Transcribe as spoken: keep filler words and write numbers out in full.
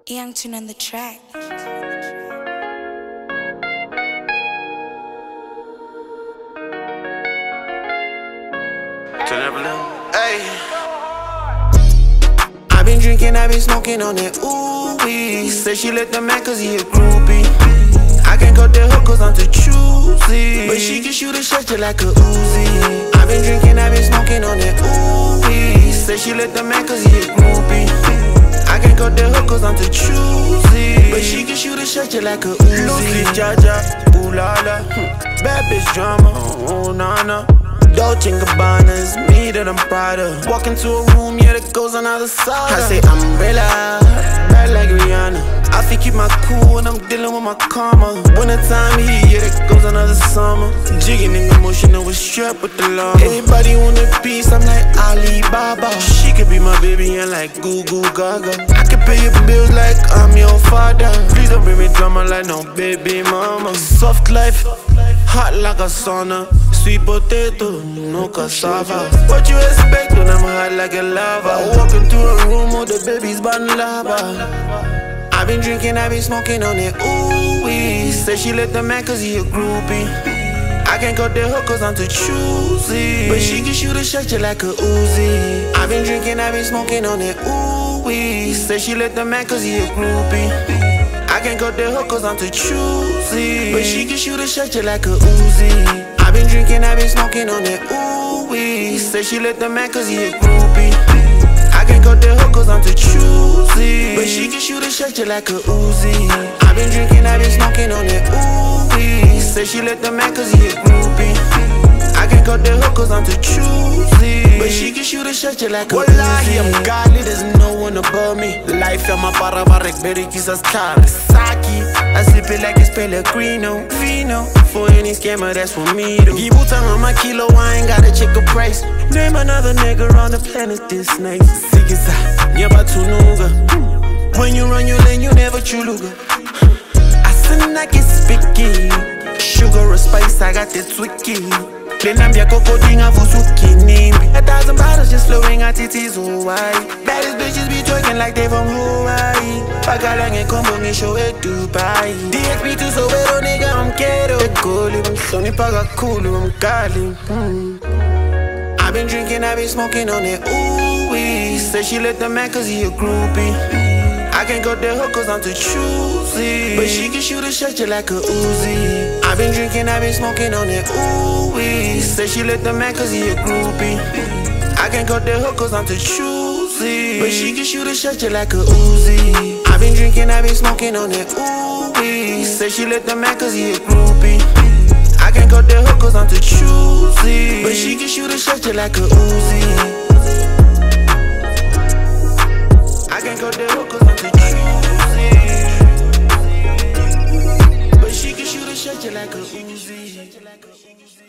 Young Tune on the track. Hey. I been drinking, I been smoking on that ooh wee. Say she let the man cause he a groupie. I can't cut the hook cause I'm too choosy, but she can shoot a shot just like a Uzi. I been drinking, I been smoking on that ooh wee. Say she let the man cause he a groupie. I can't cut the hook cause I'm too choosy, but she can shoot a shot just like a Uzi. Lucy Jaja, ooh la la, bad bitch drama, oh nana. Dolce and Gabbana is me that I'm proud of. Walk into a room, yeah, that goes another side. I say umbrella, bad like Rihanna. I feel keep my cool when I'm dealing with my karma. Winter time heat, yeah, that goes another summer. Jigging in emotional with strap with the llama. Everybody want a piece, I'm like Alibaba. She could be my baby and like Goo Goo Gaga. I can pay your bills like I'm your father. Please don't bring me drama like no baby mama. Soft life, hot like a sauna. Sweet potato, no cassava. What you expect when I'm hot like a lava? Walking through a room with the baby's burn lava. I been drinking, I been smoking on it, ooh wee. Say she let the man cause he a groupie. I can't cut the hook cause I'm too choosy, but she can shoot a shot just like a Uzi. I been drinking, I been smoking on it, ooh wee. Say she let the man cause he a groupie. I can't cut the hook cause I'm too choosy, but she can shoot a shot just like a Uzi. I been drinking, I been smoking on it, ooh wee. Say she let the man cause he a groupie. I can't cut the hook cause I'm too choosy, but she can shoot a shot just like a Uzi. I been drinking, I been smoking on it, ooh wee. Say she let the man cause he a groupie. I can't cut the hook cause I'm too choosy, but she can shoot a shot just like a Uzi. Wallahi, I'm godly, there's no one above me. Life ya para barek beri kisas Saki, I sip it like it's Pellegrino Fino, for any scammer that's for me though. Gibutang on my kilo, I ain't gotta check a price. Name another nigga on the planet this nice. Sigisa, nyaba tunuga. When you run your lane, you never chuluga. I sing like it's picky. Sugar or spice, I got this twicky. Plenambia coco dinga vusuki nimbi. A thousand bottles just flowing at titties Hawaii. Baddest bitches be twerking like they from Hawaii. Pagalang e combo ngi show e Dubai. D X P to Soweto nigga, I'm ghetto. E coli, I'm Sony paga cool, I'm Cali. mm. I been drinking, I been smoking on it, ooh wee. Say she let the man cause he a groupie. I can't cut the hook cause I'm too choosy, but she can shoot a shot just like a Uzi. I been drinking, I been smoking on it, ooh wee. Say she let the man cause he a groupie. I can't cut the hook cause I'm too choosy, but she can shoot a shot just like a Uzi. I been drinking, I been smoking on it, ooh wee. Say she let the man cause he a groupie. I can't cut the hook cause I'm too choosy, but she can shoot a shot just like a Uzi. I can't cut the hook cause I'm too choosy, but she can shoot a shot just like a Uzi.